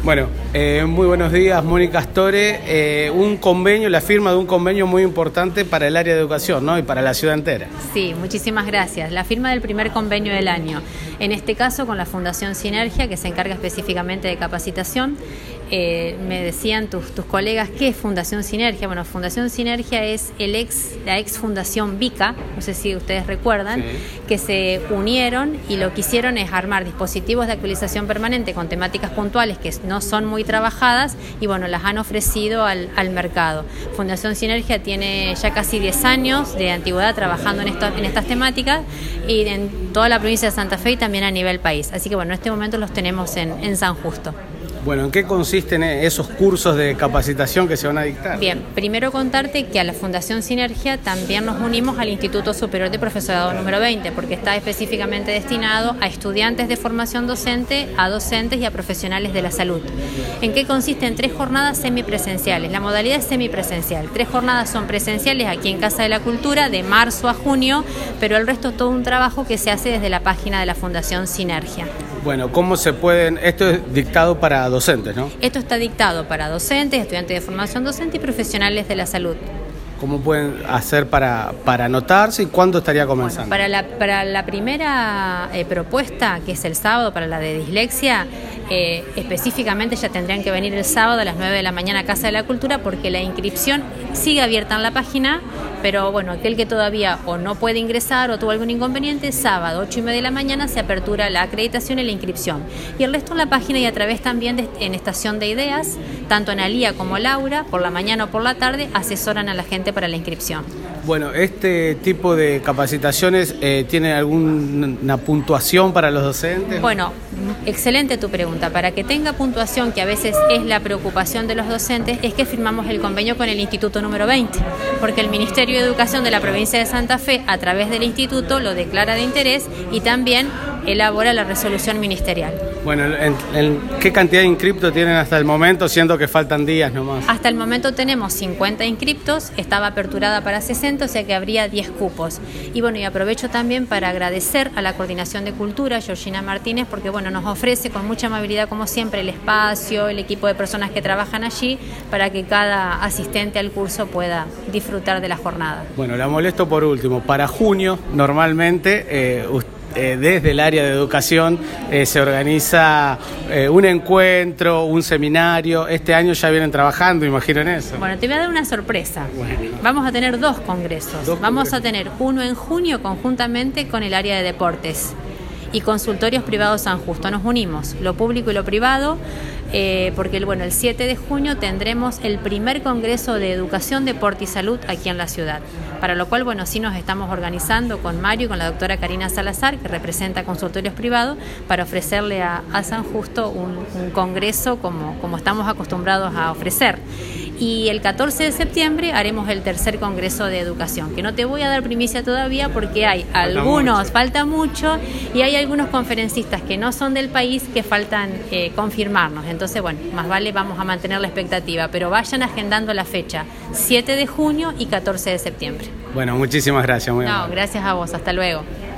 Bueno, muy buenos días, Mónica Astore. Un convenio, la firma de un convenio muy importante para el área de educación, ¿no? Y para la ciudad entera. Sí, muchísimas gracias. La firma del primer convenio del año. En este caso con la Fundación Sinergia, que se encarga específicamente de capacitación. Me decían tus colegas, ¿qué es Fundación Sinergia? Bueno, Fundación Sinergia es la ex Fundación VICA, no sé si ustedes recuerdan, sí, que se unieron y lo que hicieron es armar dispositivos de actualización permanente con temáticas puntuales que no son muy trabajadas y bueno, las han ofrecido al mercado. Fundación Sinergia tiene ya casi 10 años de antigüedad trabajando en estas temáticas y en toda la provincia de Santa Fe y también a nivel país. Así que bueno, en este momento los tenemos en San Justo. Bueno, ¿en qué consisten esos cursos de capacitación que se van a dictar? Bien, primero contarte que a la Fundación Sinergia también nos unimos al Instituto Superior de Profesorado número 20, porque está específicamente destinado a estudiantes de formación docente, a docentes y a profesionales de la salud. ¿En qué consisten 3 jornadas semipresenciales? La modalidad es semipresencial. 3 jornadas son presenciales aquí en Casa de la Cultura, de marzo a junio, pero el resto es todo un trabajo que se hace desde la página de la Fundación Sinergia. Bueno, ¿cómo se pueden...? Esto es dictado para docentes, ¿no? Esto está dictado para docentes, estudiantes de formación docente y profesionales de la salud. ¿Cómo pueden hacer para anotarse y cuándo estaría comenzando? Bueno, para la primera propuesta, que es el sábado, para la de dislexia, específicamente ya tendrían que venir el sábado a las 9 de la mañana a Casa de la Cultura porque la inscripción sigue abierta en la página, pero bueno, aquel que todavía o no puede ingresar o tuvo algún inconveniente, sábado 8:30 de la mañana se apertura la acreditación y la inscripción. Y el resto en la página y a través también en Estación de Ideas, tanto Analía como Laura, por la mañana o por la tarde, asesoran a la gente para la inscripción. Bueno, ¿este tipo de capacitaciones tiene alguna puntuación para los docentes? Bueno, excelente tu pregunta. Para que tenga puntuación, que a veces es la preocupación de los docentes, es que firmamos el convenio con el Instituto número 20, porque el Ministerio de Educación de la provincia de Santa Fe, a través del instituto, lo declara de interés y también elabora la resolución ministerial. Bueno, ¿qué cantidad de inscriptos tienen hasta el momento, siendo que faltan días nomás? Hasta el momento tenemos 50 inscriptos, estaba aperturada para 60, o sea que habría 10 cupos. Y bueno, y aprovecho también para agradecer a la Coordinación de Cultura, Georgina Martínez, porque bueno, nos ofrece con mucha amabilidad, como siempre, el espacio, el equipo de personas que trabajan allí, para que cada asistente al curso pueda disfrutar de la jornada. Bueno, la molesto por último. Para junio, normalmente, desde el área de educación se organiza un encuentro, un seminario. Este año ya vienen trabajando, imagino en eso. Bueno, te voy a dar una sorpresa. Bueno. Vamos a tener 2 congresos. Vamos a tener uno en junio conjuntamente con el área de deportes y consultorios privados San Justo. Nos unimos, lo público y lo privado, porque el 7 de junio tendremos el primer congreso de educación, deporte y salud aquí en la ciudad. Para lo cual, sí nos estamos organizando con Mario y con la doctora Karina Salazar, que representa consultorios privados, para ofrecerle a San Justo un congreso como estamos acostumbrados a ofrecer. Y el 14 de septiembre haremos el tercer congreso de educación, que no te voy a dar primicia todavía porque falta mucho, y hay algunos conferencistas que no son del país que faltan confirmarnos. Entonces, más vale vamos a mantener la expectativa, pero vayan agendando la fecha, 7 de junio y 14 de septiembre. Bueno, muchísimas gracias. Gracias a vos, hasta luego.